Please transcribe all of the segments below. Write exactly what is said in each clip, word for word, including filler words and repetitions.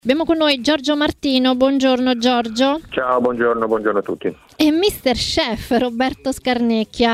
Abbiamo con noi Giorgio Martino, buongiorno Giorgio. Ciao, buongiorno, buongiorno a tutti. E mister Chef Roberto Scarnecchia.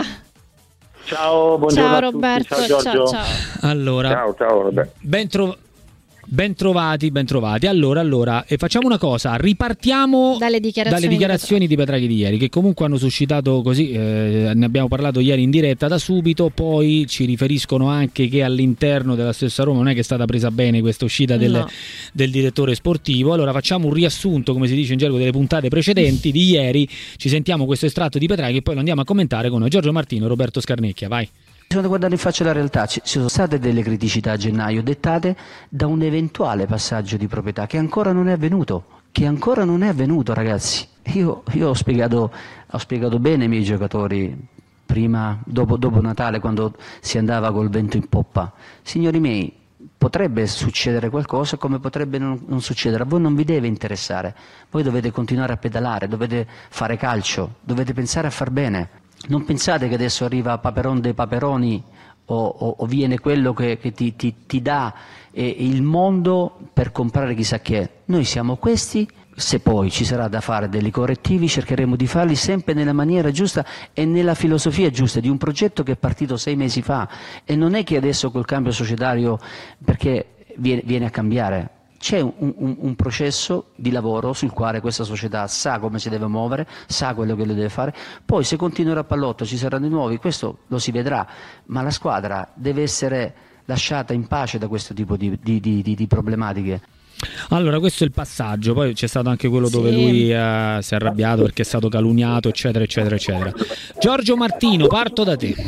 Ciao, buongiorno ciao a Roberto, tutti. Ciao Giorgio. Ciao, ciao. Allora, ciao, ciao Roberto. Ben trovato. Ben trovati, ben trovati. Allora, allora, e facciamo una cosa, ripartiamo dalle dichiarazioni, dalle dichiarazioni di Petraghi di ieri, che comunque hanno suscitato così, eh, ne abbiamo parlato ieri in diretta da subito, poi ci riferiscono anche che all'interno della stessa Roma non è che è stata presa bene questa uscita del, no. del direttore sportivo. Allora facciamo un riassunto, come si dice in gergo, delle puntate precedenti di ieri, ci sentiamo questo estratto di Petraghi e poi lo andiamo a commentare con Giorgio Martino e Roberto Scarnecchia, vai. Bisogna guardare in faccia la realtà, ci sono state delle criticità a gennaio dettate da un eventuale passaggio di proprietà che ancora non è avvenuto, che ancora non è avvenuto ragazzi. Io, io ho, spiegato, ho spiegato bene ai miei giocatori prima, dopo, dopo Natale, quando si andava col vento in poppa. Signori miei, potrebbe succedere qualcosa come potrebbe non, non succedere, a voi non vi deve interessare, voi dovete continuare a pedalare, dovete fare calcio, dovete pensare a far bene. Non pensate che adesso arriva Paperon dei Paperoni o, o, o viene quello che, che ti, ti, ti dà eh, il mondo per comprare chissà che è. Noi siamo questi, se poi ci sarà da fare dei correttivi cercheremo di farli sempre nella maniera giusta e nella filosofia giusta di un progetto che è partito sei mesi fa e non è che adesso col cambio societario perché viene, viene a cambiare. C'è un, un, un processo di lavoro sul quale questa società sa come si deve muovere, sa quello che lo deve fare, poi se continuerà a pallotto ci saranno i nuovi, questo lo si vedrà, ma la squadra deve essere lasciata in pace da questo tipo di, di, di, di, di problematiche. Allora questo è il passaggio, poi c'è stato anche quello dove sì. lui uh, si è arrabbiato perché è stato calunniato eccetera eccetera eccetera. Giorgio Martino, parto da te.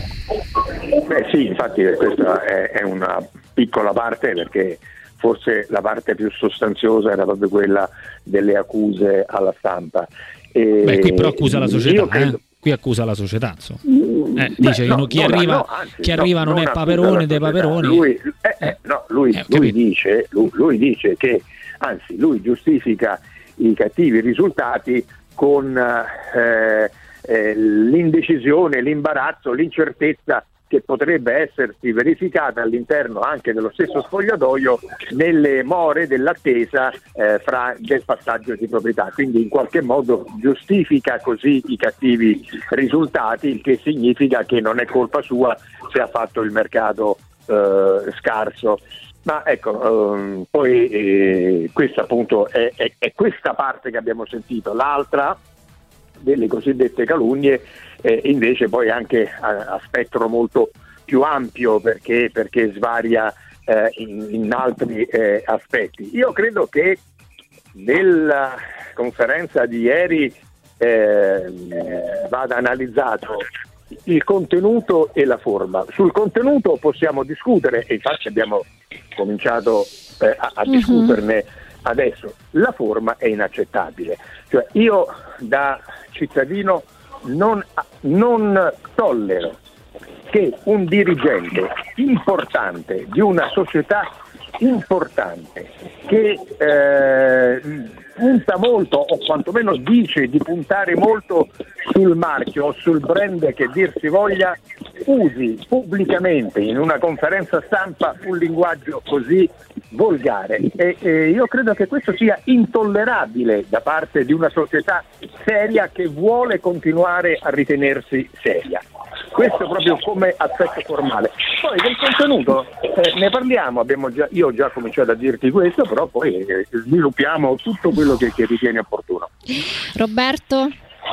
Beh sì, infatti questa è, è una piccola parte, perché forse la parte più sostanziosa era proprio quella delle accuse alla stampa. E Beh, qui però accusa la società, credo... eh? Qui accusa la società, eh, dice Beh, no, che chi, no, arriva, no, anzi, chi arriva no, non, non è Paperone dei Paperoni. Lui, eh, eh, no, lui, eh, lui, dice, lui, lui dice che, anzi, lui giustifica i cattivi risultati con eh, eh, l'indecisione, l'imbarazzo, l'incertezza che potrebbe essersi verificata all'interno anche dello stesso spogliatoio nelle more dell'attesa eh, fra del passaggio di proprietà, quindi in qualche modo giustifica così i cattivi risultati, il che significa che non è colpa sua se ha fatto il mercato eh, scarso. Ma ecco, ehm, poi eh, questa appunto è, è, è questa parte che abbiamo sentito. L'altra delle cosiddette calunnie eh, invece poi anche a, a spettro molto più ampio, perché, perché svaria eh, in, in altri eh, aspetti. Io credo che nella conferenza di ieri eh, vada analizzato il contenuto e la forma. Sul contenuto possiamo discutere e infatti abbiamo cominciato eh, a, a mm-hmm. discuterne adesso. La forma è inaccettabile, cioè io da cittadino non, non tollero che un dirigente importante di una società importante che eh, punta molto o quantomeno dice di puntare molto sul marchio o sul brand che dir si voglia, usi pubblicamente in una conferenza stampa un linguaggio così volgare e, e io credo che questo sia intollerabile da parte di una società seria che vuole continuare a ritenersi seria. Questo proprio come aspetto formale. Poi del contenuto eh, ne parliamo, abbiamo già, io ho già cominciato a dirti questo, però poi eh, sviluppiamo tutto quello che, che ritieni opportuno. Roberto?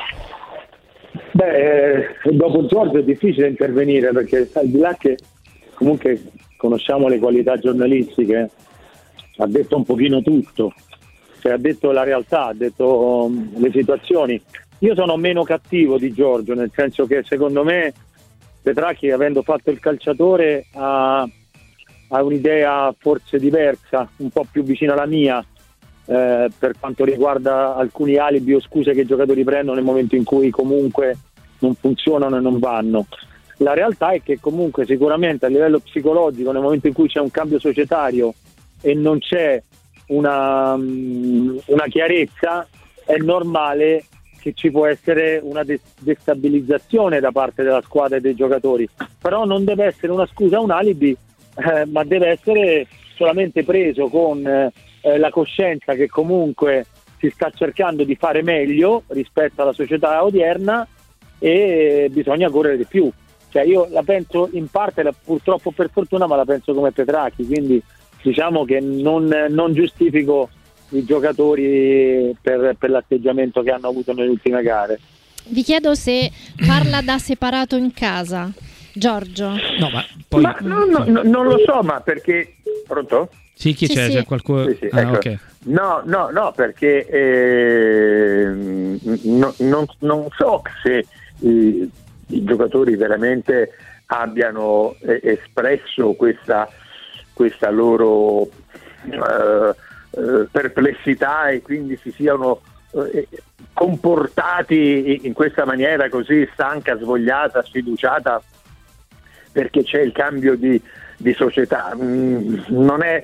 Beh, eh, dopo Giorgio è difficile intervenire, perché al di là che comunque conosciamo le qualità giornalistiche, ha detto un pochino tutto, cioè ha detto la realtà, ha detto um, le situazioni. Io sono meno cattivo di Giorgio, nel senso che secondo me Petraghi, avendo fatto il calciatore, ha, ha un'idea forse diversa, un po' più vicina alla mia, eh, per quanto riguarda alcuni alibi o scuse che i giocatori prendono nel momento in cui comunque non funzionano e non vanno. La realtà è che comunque sicuramente a livello psicologico, nel momento in cui c'è un cambio societario e non c'è una, una chiarezza, è normale che ci può essere una destabilizzazione da parte della squadra e dei giocatori, però non deve essere una scusa, un alibi, eh, ma deve essere solamente preso con eh, eh, la coscienza che comunque si sta cercando di fare meglio rispetto alla società odierna e bisogna correre di più. Cioè io la penso in parte, la, purtroppo per fortuna, ma la penso come Petracchi, quindi diciamo che non, non giustifico i giocatori per, per l'atteggiamento che hanno avuto nelle ultime gare. Vi chiedo se parla da separato in casa, Giorgio. No, ma poi ma no, no, no, non lo so, ma perché pronto? Sì, chi Sì, c'è? sì. C'è qualcuno? Sì, sì, Ah, ecco. ok. No, no, no, perché eh, no, non, non so se i, i giocatori veramente abbiano eh, espresso questa, questa loro eh, eh, perplessità e quindi si siano eh, comportati in questa maniera così stanca, svogliata, sfiduciata perché c'è il cambio di, di società. Mm, non è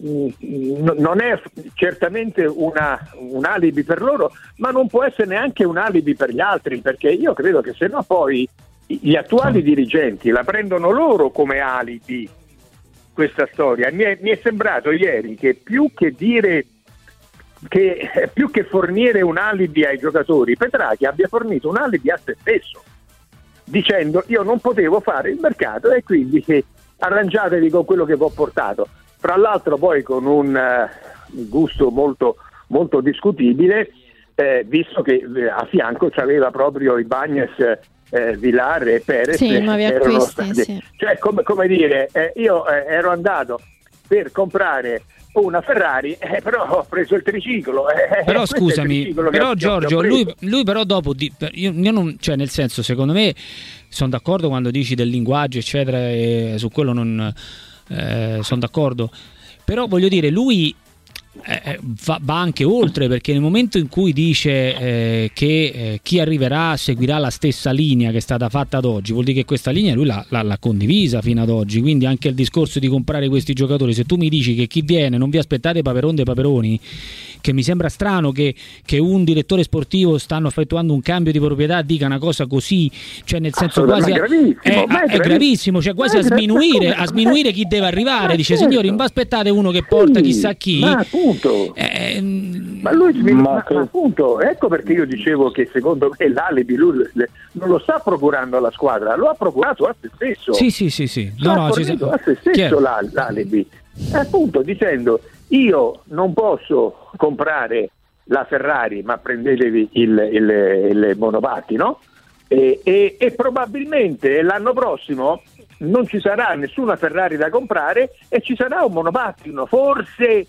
non è certamente una, un alibi per loro, ma non può essere neanche un alibi per gli altri, perché io credo che se no poi gli attuali dirigenti la prendono loro come alibi questa storia. Mi è, mi è sembrato ieri che più che dire che più che fornire un alibi ai giocatori, Petracchi abbia fornito un alibi a se stesso, dicendo io non potevo fare il mercato e quindi che arrangiatevi con quello che vi ho portato. Fra l'altro poi con un uh, gusto molto, molto discutibile, eh, visto che eh, a fianco c'aveva proprio i Bagnes, eh, Villar e Perez. Sì, nuovi erano acquisti, stati, sì. Cioè come, come dire, eh, io eh, ero andato per comprare una Ferrari, eh, però ho preso il triciclo. Eh, però questo è il scusami, triciclo che però ho- che ho Giorgio, preso. lui, lui però dopo, di, per- io, io non, cioè nel senso, secondo me sono d'accordo quando dici del linguaggio eccetera, e su quello non eh, sono d'accordo, però voglio dire, lui eh, va, va anche oltre, perché nel momento in cui dice eh, che eh, chi arriverà seguirà la stessa linea che è stata fatta ad oggi, vuol dire che questa linea lui l'ha, l'ha, l'ha condivisa fino ad oggi, quindi anche il discorso di comprare questi giocatori, se tu mi dici che chi viene non vi aspettate Paperon dei Paperoni, che mi sembra strano che, che un direttore sportivo stanno effettuando un cambio di proprietà dica una cosa così, cioè nel senso quasi Ma a, è gravissimo, è, ma è è gravissimo, cioè quasi Ma a è gra- sminuire, ma come- a sminuire chi deve arrivare, Ma dice certo. signori non vi aspettate uno che porta Sì, chissà chi. ma appunto. Eh, Ma lui Ma ma, che- ma appunto, ecco perché io dicevo che secondo me l'alibi lui le- non lo sta procurando alla squadra, lo ha procurato a se stesso. sì sì sì sì Lo no ha no ci fornito sa- a se stesso chiaro. l'al- l'alibi, appunto dicendo io non posso comprare la Ferrari ma prendetevi il, il, il monopattino, no? E, e, e probabilmente l'anno prossimo non ci sarà nessuna Ferrari da comprare e ci sarà un monopattino, forse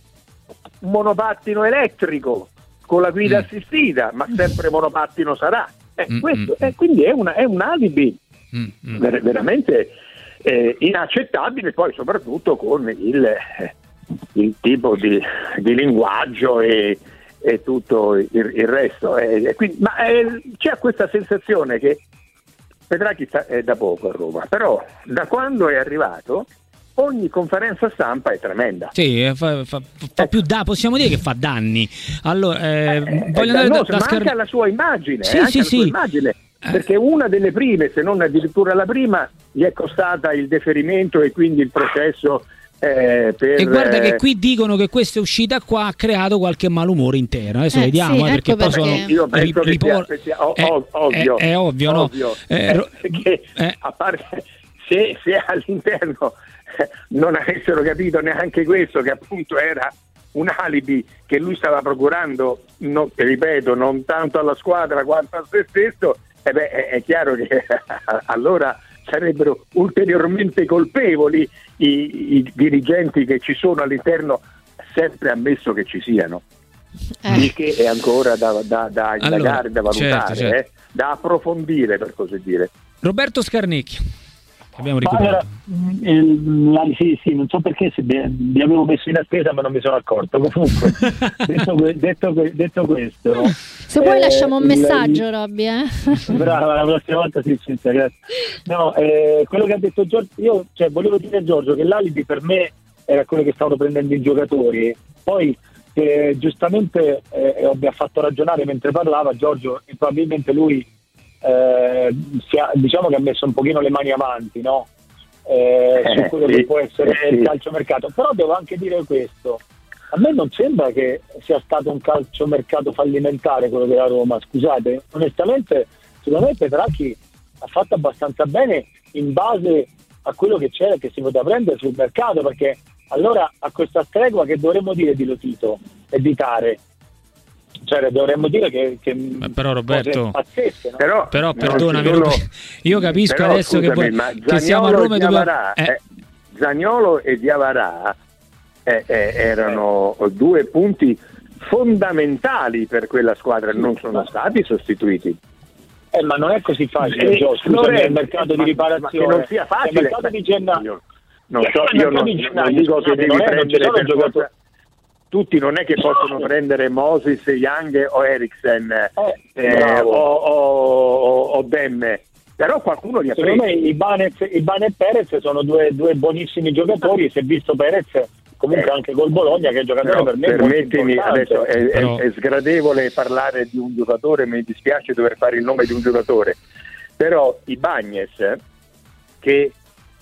un monopattino elettrico con la guida Mm. assistita, ma sempre monopattino sarà. Eh, Mm, questo, mm, eh, quindi è, una, è un alibi Mm, mm. ver- veramente eh, inaccettabile, poi soprattutto con il, eh, il tipo di, di linguaggio e, e tutto il, il resto. Eh, e quindi, ma eh, c'è questa sensazione che Petracchi sta, è da poco a Roma, però da quando è arrivato ogni conferenza stampa è tremenda. Sì, eh, fa, fa- fa più da, possiamo dire che fa danni. Allora, eh, Eh, voglio è andare da, dannoso, da ma Scar- anche alla sua immagine, Sì, eh, anche sì, alla sua sì. immagine, Eh. perché una delle prime, se non addirittura la prima, gli è costata il deferimento e quindi il processo eh, per... E guarda che eh, qui dicono che questa uscita qua ha creato qualche malumore interno. Adesso Eh, vediamo, sì, eh, perché ecco poi perché- sono Io penso che ripor- sia, sia o- è, o- ovvio, è- è ovvio, no? ovvio. Eh, Eh, ro- perché eh, a parte se, se all'interno eh, non avessero capito neanche questo, che appunto era un alibi che lui stava procurando, non, ripeto, non tanto alla squadra quanto a se stesso, eh beh, è, è chiaro che allora sarebbero ulteriormente colpevoli i, i dirigenti che ci sono all'interno, sempre ammesso che ci siano. Eh. Il che è ancora da, da, da indagare, Allora, da valutare, certo, certo. eh, da approfondire, per così dire. Roberto Scarnecchia, che abbiamo Ma allora, recuperato. il- la- sì, sì, non so perché se vi vi avevo messo in attesa ma non mi sono accorto. Comunque, detto, que- detto que- detto questo, Se vuoi eh, lasciamo un il- messaggio, Robby. Eh? brava, la prossima volta sì, Cinzia, grazie. No, eh, quello che ha detto Giorgio, io cioè, volevo dire a Giorgio che l'alibi per me era quello che stavano prendendo i giocatori. Poi eh, giustamente eh, mi ha fatto ragionare mentre parlava Giorgio, e probabilmente lui eh, si ha- diciamo che ha messo un pochino le mani avanti, no? Eh, Eh, su quello sì, che può essere eh, il sì. calciomercato. Però devo anche dire questo, a me non sembra che sia stato un calciomercato fallimentare quello della Roma, scusate, onestamente secondo me Petracchi ha fatto abbastanza bene in base a quello che c'era e che si poteva prendere sul mercato, perché allora a questa stregua che dovremmo dire di Lotito e di Tare? Cioè dovremmo dire che, che però Roberto pazzesche, no? però, però no, perdonami sono... io capisco però, adesso scusami, che, vuoi, che siamo a Roma e dobbiamo... eh. eh, Zaniolo e Diawara eh, eh, erano due punti fondamentali per quella squadra, non sono stati sostituiti. Eh, ma non è così facile, eh, Gio, scusami, il mercato ma, di riparazione, ma che non sia facile, il mercato di gennaio, non so, io non, non dico che devi prendere per forza, tutti non è che possono prendere Moses, Young o Eriksen eh, eh, o, o, o Demme, però qualcuno li ha secondo presi. me Ibanez, Ibanez e Perez sono due, due buonissimi giocatori, si è visto Perez comunque anche col Bologna che è giocatore no, per me permettimi, adesso è, però... è, è sgradevole parlare di un giocatore, mi dispiace dover fare il nome di un giocatore, però Ibañez, che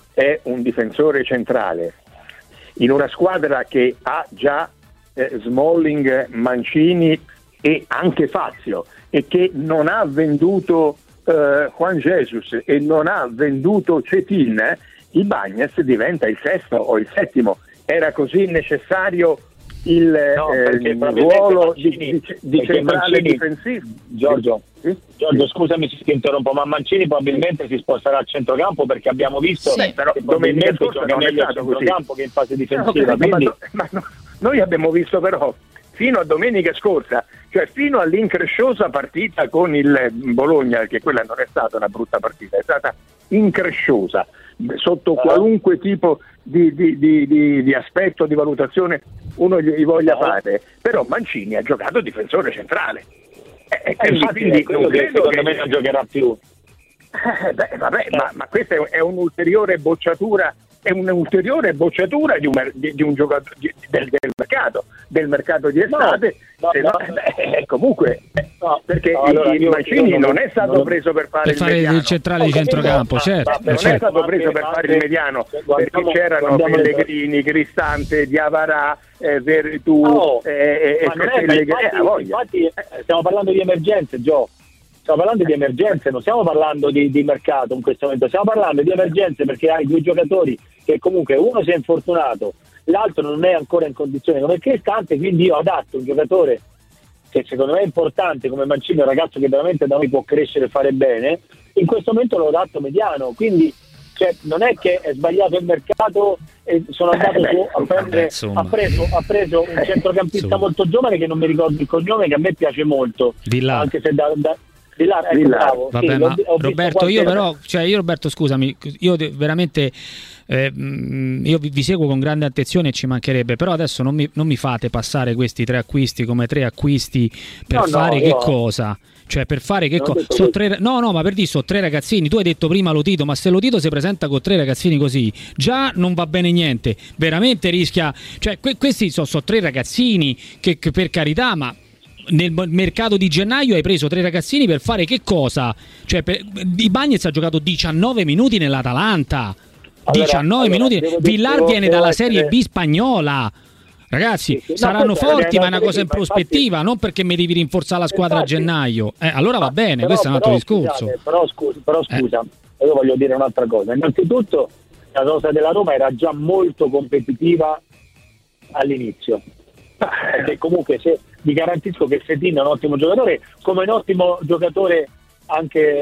è un difensore centrale in una squadra che ha già eh, Smalling, Mancini e anche Fazio, e che non ha venduto eh, Juan Jesus e non ha venduto Cetin, eh, Ibañez diventa il sesto o il settimo. Era così necessario il, no, eh, il ruolo Mancini, di, di, di centrale Mancini, difensivo. Giorgio, sì? Giorgio, scusami se ti interrompo, ma Mancini probabilmente si sposterà a centrocampo, perché abbiamo visto sì, però che domenica gioca meglio a centrocampo che in fase difensiva. No, quindi... ma, ma no, noi abbiamo visto però fino a domenica scorsa, cioè fino all'incresciosa partita con il Bologna, che quella non è stata una brutta partita, è stata incresciosa sotto qualunque tipo di, di, di, di, di aspetto, di valutazione uno gli voglia no. fare, però Mancini ha giocato difensore centrale e, eh, infatti, quindi non credo secondo che... me non giocherà più eh, beh, vabbè, eh. ma, ma questa è, è un'ulteriore bocciatura è un'ulteriore bocciatura di un, di, di un giocatore di, del, del mercato del mercato di estate, no, no, no, no, beh, comunque no, perché no, allora, il Mancini non, non è stato non... preso per fare per il fare mediano. il centrale di centrocampo, ma, certo, ma, non certo. è stato preso per fare il mediano perché c'erano Pellegrini, Cristante, Diawara, eh, Veretù oh, eh, ma non è, ma infatti, infatti stiamo parlando di emergenze, Gio. Stiamo parlando di emergenze, non stiamo parlando di, di mercato in questo momento, stiamo parlando di emergenze perché hai due giocatori che comunque uno si è infortunato, l'altro non è ancora in condizione come Cristante, quindi io adatto un giocatore che secondo me è importante come Mancini, un ragazzo che veramente da noi può crescere e fare bene, in questo momento lo adatto mediano, quindi cioè, non è che è sbagliato il mercato e sono andato eh, su a prendere, ha preso, ha preso un centrocampista molto giovane che non mi ricordo il cognome, che a me piace molto, Villar. Anche se da, da Villar, ecco, Villar. bravo. Vabbè, sì, ma ho Roberto, io però, cioè io Roberto, scusami, io veramente eh, io vi, vi seguo con grande attenzione e ci mancherebbe, però adesso non mi, non mi fate passare questi tre acquisti come tre acquisti per no, fare no, che io... cosa? Cioè per fare che cosa? So tre... No, no, ma per dire sono tre ragazzini. Tu hai detto prima Lotito, ma se Lotito si presenta con tre ragazzini così, già non va bene niente. Veramente rischia. Cioè, que- questi sono so tre ragazzini che, che per carità, ma nel mercato di gennaio hai preso tre ragazzini per fare che cosa? Cioè, per... Ibañez ha giocato diciannove minuti nell'Atalanta. Allora, diciannove allora, minuti. devo, Villar devo, viene devo dalla essere... Serie B spagnola. Ragazzi, sì, sì. saranno no, forti, ma è una cosa in prospettiva, infatti... non perché mi devi rinforzare la squadra infatti... a gennaio. Eh, allora va bene, però, questo è un altro però, discorso. Scusate, però scusa, però scusa eh. io voglio dire un'altra cosa. Innanzitutto, la rosa della Roma era già molto competitiva all'inizio. Perché comunque se, vi garantisco che Cetin è un ottimo giocatore, come un ottimo giocatore anche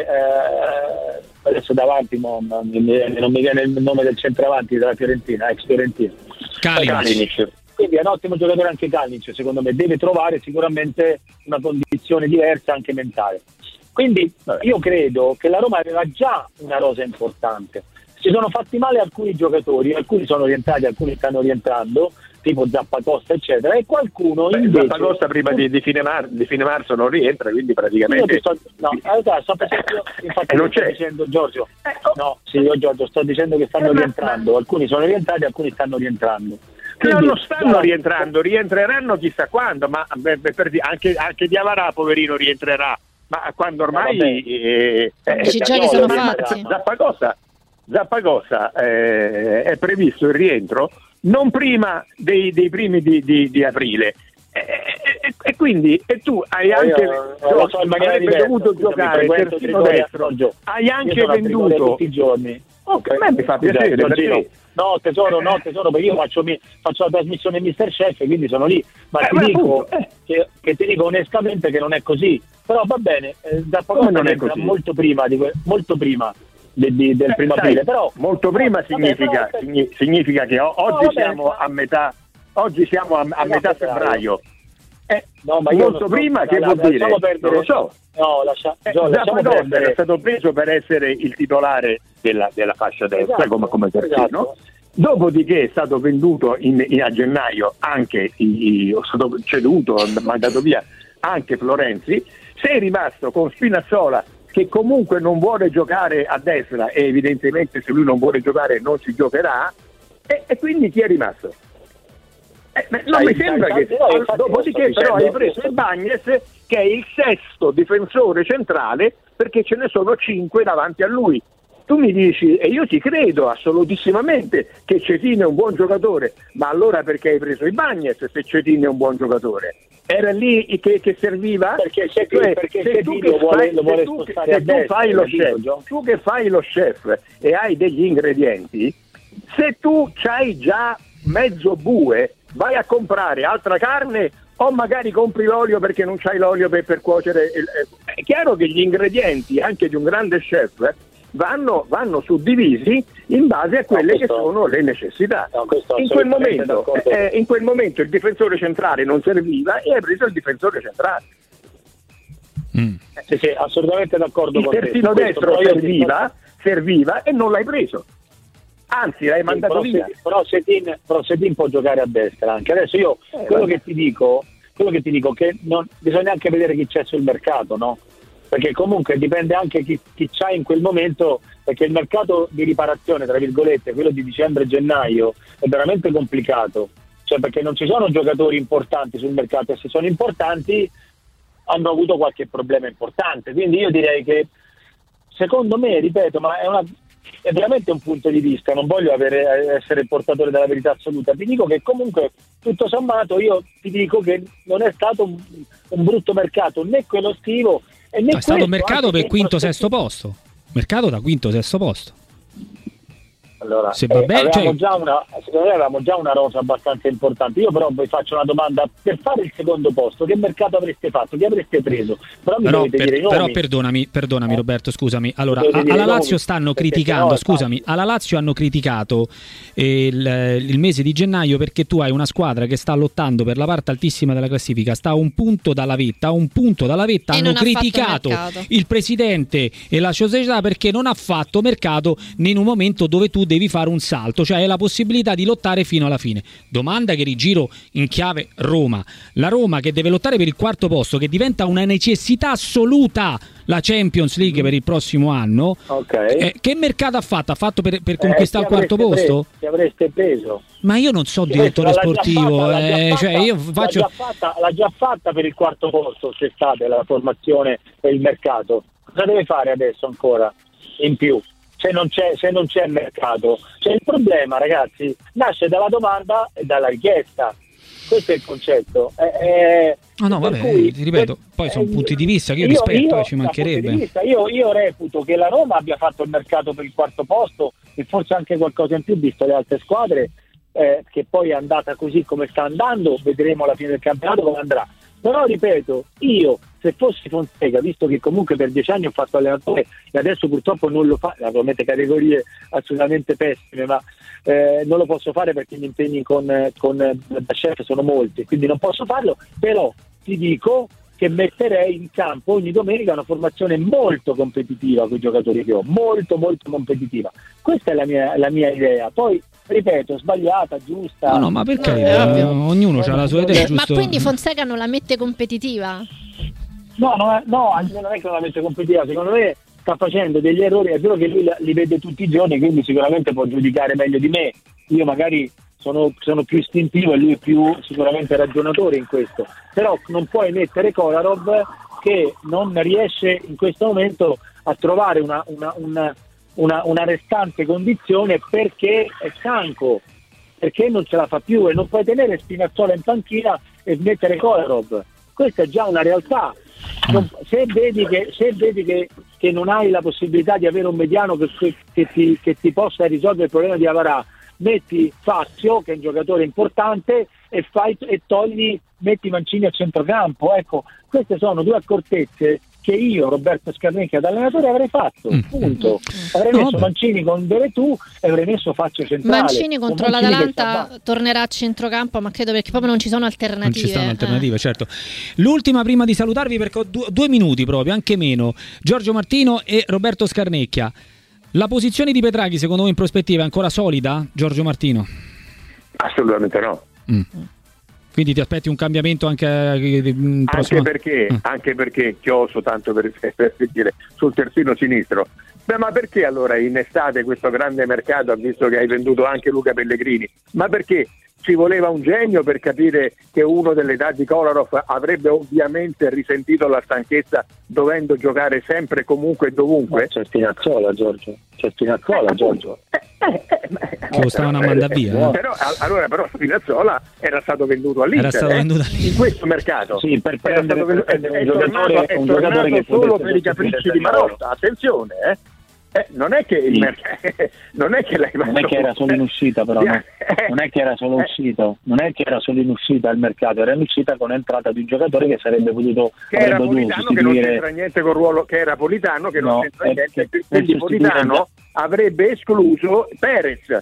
eh, adesso davanti mo, non mi viene il nome del centravanti della Fiorentina, ex Fiorentina, Kalinic. Quindi è un ottimo giocatore anche Kalinic, secondo me deve trovare sicuramente una condizione diversa anche mentale, quindi io credo che la Roma aveva già una rosa importante. Si sono fatti male alcuni giocatori, alcuni sono rientrati, alcuni stanno rientrando, tipo Zappacosta eccetera, e qualcuno Beh, invece... Zappacosta prima di, di, fine mar- di fine marzo non rientra, quindi praticamente sto, no, allora, sto facendo, infatti non sto dicendo Giorgio no, sì, io Giorgio sto dicendo che stanno eh, rientrando ma... alcuni sono rientrati, alcuni stanno rientrando. Quindi, non stanno no, rientrando, rientreranno chissà quando, ma beh, per dire, anche, anche Diawara poverino rientrerà, ma quando ormai eh, eh, i giochi sono fatti. Zappacosta Zappacosta eh, è previsto il rientro non prima dei, dei primi di, di, di aprile. E, e, e quindi e tu hai anche io, io lo so in maniera diversa, dovuto scusami, giocare terzino destro, hai anche venduto tutti i giorni. Ok, a me mi fa piacere, perché... No tesoro, no tesoro, perché io faccio, faccio la trasmissione mister Chef, quindi sono lì, ma eh, ti ma dico appunto, eh. che, che ti dico onestamente che non è così, però va bene, eh, da poco non è entra così? molto prima di que- molto prima de, de, del Eh, primo sai, aprile, però molto prima vabbè, significa, però, signi- significa che o- oggi no, siamo vabbè, a metà oggi siamo a, a siamo metà a febbraio. Eh, no, ma io molto non- prima no, che la- vuol dire? lasciamo perdere- Non lo so. No, lascia, Eh, Gio, lasciamo Zappadoster perdere. è stato preso per essere il titolare della, della fascia destra, Esatto, come, come terzino. esatto. Dopodiché è stato venduto in, in- a gennaio anche, i, i- è stato ceduto, mandato via anche Florenzi. Sei rimasto con Spinazzola, che comunque non vuole giocare a destra, e evidentemente se lui non vuole giocare non si giocherà, e, e quindi chi è rimasto? Eh, ma non Sai, mi sembra sai, che no, infatti dopodiché lo sto però hai dicendo. preso il Bagnes, che è il sesto difensore centrale, perché ce ne sono cinque davanti a lui. Tu mi dici, e io ti credo assolutissimamente, che Cetino è un buon giocatore, ma allora perché hai preso il Bagnes se Cetino è un buon giocatore? Era lì che, che serviva? Perché c'è Cioè, perché se tu Cetino che lo vuole, fai- lo vuole se tu che- spostare se a tu destra, fai lo capito, chef, Gio? tu che fai lo chef e hai degli ingredienti, se tu c'hai già mezzo bue, vai a comprare altra carne o magari compri l'olio perché non c'hai l'olio per, per cuocere il, eh, è chiaro che gli ingredienti anche di un grande chef eh, vanno, vanno suddivisi in base a quelle No, questo- che sono le necessità. No, questo in, quel assolutamente momento, d'accordo. eh, in quel momento il difensore centrale non serviva e hai preso il difensore centrale. Mm. Sì, sì, assolutamente d'accordo Il con te. terzino su questo, destro però io ti- serviva, serviva e non l'hai preso. Anzi, l'hai Sì, mandato però via. Se- però Setin, però Setin può giocare a destra anche. Adesso io Eh, quello vabbè. che ti dico, quello che ti dico che non, bisogna anche vedere chi c'è sul mercato, no? Perché comunque dipende anche chi, chi c'ha in quel momento, perché il mercato di riparazione, tra virgolette, quello di dicembre-gennaio, è veramente complicato. Cioè perché non ci sono giocatori importanti sul mercato, e se sono importanti hanno avuto qualche problema importante. Quindi io direi che secondo me, ripeto, ma è una è veramente un punto di vista, non voglio avere, essere il portatore della verità assoluta, ti dico che comunque tutto sommato io ti dico che non è stato un, un brutto mercato, né quello estivo e né No, è stato un questo, mercato anche per se quinto forse- sesto posto. Mercato da quinto sesto posto. Allora, Se va eh, bene, avevamo, cioè- già una, secondo me avevamo già una rosa abbastanza importante. Io però vi faccio una domanda: per fare il secondo posto che mercato avreste fatto? Chi avreste preso? Però mi Però, dovete per- dire i nomi. però perdonami, perdonami Eh. Roberto, scusami. Allora, Dovete a- dire alla i nomi, Lazio stanno perché criticando, sennò è scusami, alla Lazio hanno criticato eh, il, il mese di gennaio perché tu hai una squadra che sta lottando per la parte altissima della classifica, sta a un punto dalla vetta, a un punto dalla vetta, E hanno non ha fatto criticato mercato. il presidente e la società perché non ha fatto mercato in un momento dove tu devi fare un salto, cioè hai la possibilità di lottare fino alla fine. Domanda che rigiro in chiave Roma. La Roma che deve lottare per il quarto posto, che diventa una necessità assoluta la Champions League per il prossimo anno. Ok. Eh, che mercato ha fatto? Ha fatto per, per conquistare Eh, il quarto chi avreste posto? Preso, chi avreste preso? Ma io non so Sì, direttore l'ha già sportivo, fatta, l'ha già eh, fatta, cioè io l'ha faccio già fatta, l'ha già fatta per il quarto posto quest'estate la formazione per il mercato. Cosa deve fare adesso ancora in più? Se non c'è, se non c'è mercato, cioè il problema, ragazzi, nasce dalla domanda e dalla richiesta. Questo è il concetto. Eh, eh, No, no, per vabbè, cui- ti ripeto, poi sono eh, punti di vista che io rispetto, eh, ci da mancherebbe. punti di vista, Io, io reputo che la Roma abbia fatto il mercato per il quarto posto e forse anche qualcosa in più, visto le altre squadre, eh, che poi è andata così come sta andando, vedremo alla fine del campionato come andrà. Però ripeto, io se fossi Fonseca, visto che comunque per dieci anni ho fatto allenatore e adesso purtroppo non lo fa, naturalmente categorie assolutamente pessime, ma eh, non lo posso fare perché gli impegni con, con da chef sono molti, quindi non posso farlo, però ti dico che metterei in campo ogni domenica una formazione molto competitiva con i giocatori che ho, molto molto competitiva. Questa è la mia, la mia idea. Poi ripeto, sbagliata, giusta. No, no, ma per No, carità, è ovvio. ognuno ha la sua idea, Ma giusto? quindi Fonseca non la mette competitiva? No, no, no, non è che non la mette competitiva, secondo me sta facendo degli errori, è vero che lui li vede tutti i giorni, quindi sicuramente può giudicare meglio di me. Io magari sono, sono più istintivo e lui è più sicuramente ragionatore in questo, però non puoi mettere Kolarov che non riesce in questo momento a trovare una, una, una, una, una restante condizione perché è stanco. perché non ce la fa più, e non puoi tenere Spinazzola in panchina e mettere Kolarov. Questa è già una realtà. Non, se vedi, che, se vedi che, che non hai la possibilità di avere un mediano che, che, ti, che ti possa risolvere il problema di Avarà, metti Fazio, che è un giocatore importante, e, fai, e togli, metti Mancini a centrocampo. Ecco, queste sono due accortezze che io, Roberto Scarnecchia, da allenatore avrei fatto, mm. punto. Avrei no, messo beh. Mancini con Veretù e avrei messo Fazio centrale. Mancini contro Mancini l'Atalanta tornerà a centrocampo, ma credo perché proprio non ci sono alternative. Non ci stanno alternative, eh. certo. L'ultima prima di salutarvi, perché ho due, due minuti proprio, anche meno. Giorgio Martino e Roberto Scarnecchia. La posizione di Petraghi secondo voi in prospettiva è ancora solida, Giorgio Martino? Assolutamente no. Mm. Quindi ti aspetti un cambiamento anche in prossimo... Anche perché, mm. anche perché chioso tanto per, per dire sul terzino sinistro. Beh, ma perché allora in estate questo grande mercato ha visto che hai venduto anche Luca Pellegrini? Ma perché ci voleva un genio per capire che uno dell'età di Kolarov avrebbe ovviamente risentito la stanchezza dovendo giocare sempre, comunque e dovunque? Ma c'è Spinazzola, Giorgio. C'è Spinazzola, eh, Giorgio. Eh, eh, eh, che lo stavano a mandare via. Eh. Però, allora però Spinazzola era stato venduto all'Inter, era stato eh? venduto all'Inter. In questo mercato. Sì, per prendere, venduto, per prendere è, un giocatore, tornato, è un tornato giocatore che solo per i capricci di Marotta. Attenzione, eh. Eh, non è che il sì. merc- non è che l'hai non è che era solo in uscita, però no? non è che era solo uscito, non è che era solo in uscita il mercato, era in uscita con l'entrata di un giocatore che sarebbe potuto che era Politano, che non c'entra niente col ruolo, che era Politano che non no, c'entra niente, che, quindi Politano avrebbe escluso Perez,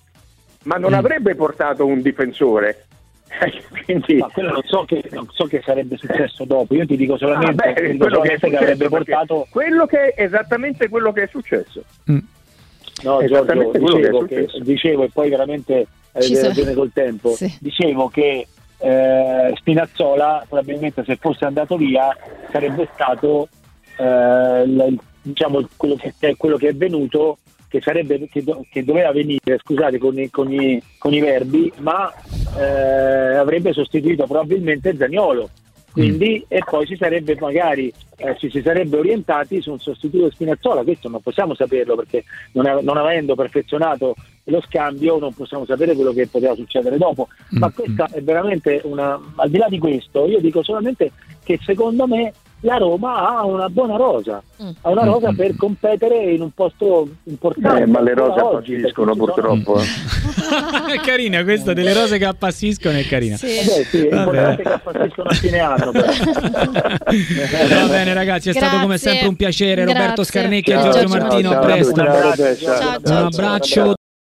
ma non mm. avrebbe portato un difensore. Quindi... Ma quello non so, che, non so che sarebbe successo dopo, io ti dico solamente, ah, beh, dico quello solamente che, che avrebbe portato quello che è esattamente quello che è successo. Mm. No, Giorgio, dicevo, che, dicevo e poi veramente avete ragione col tempo, sì. dicevo che eh, Spinazzola probabilmente se fosse andato via sarebbe stato eh, il, diciamo quello che è quello che è venuto, che sarebbe che, do, che doveva venire, scusate con i, con i, con i verbi, ma eh, avrebbe sostituito probabilmente Zaniolo, quindi mm. e poi si sarebbe magari eh, ci si sarebbe orientati su un sostituto Spinazzola. Questo non possiamo saperlo perché non, av- non avendo perfezionato lo scambio non possiamo sapere quello che poteva succedere dopo, mm. ma questa è veramente una, al di là di questo io dico solamente che secondo me la Roma ha una buona rosa, mm. ha una rosa mm. per competere in un posto importante. Eh, ma le rose appassiscono purtroppo. Sono... è carina questa delle rose che appassiscono, è carina. Sì. Eh beh, sì, è importante che appassiscono a fine anno. Va bene ragazzi, è Grazie. stato come sempre un piacere. Grazie. Roberto Scarnecchia e Giorgio, Giorgio Martino, a presto. Ciao, ciao, ciao, un abbraccio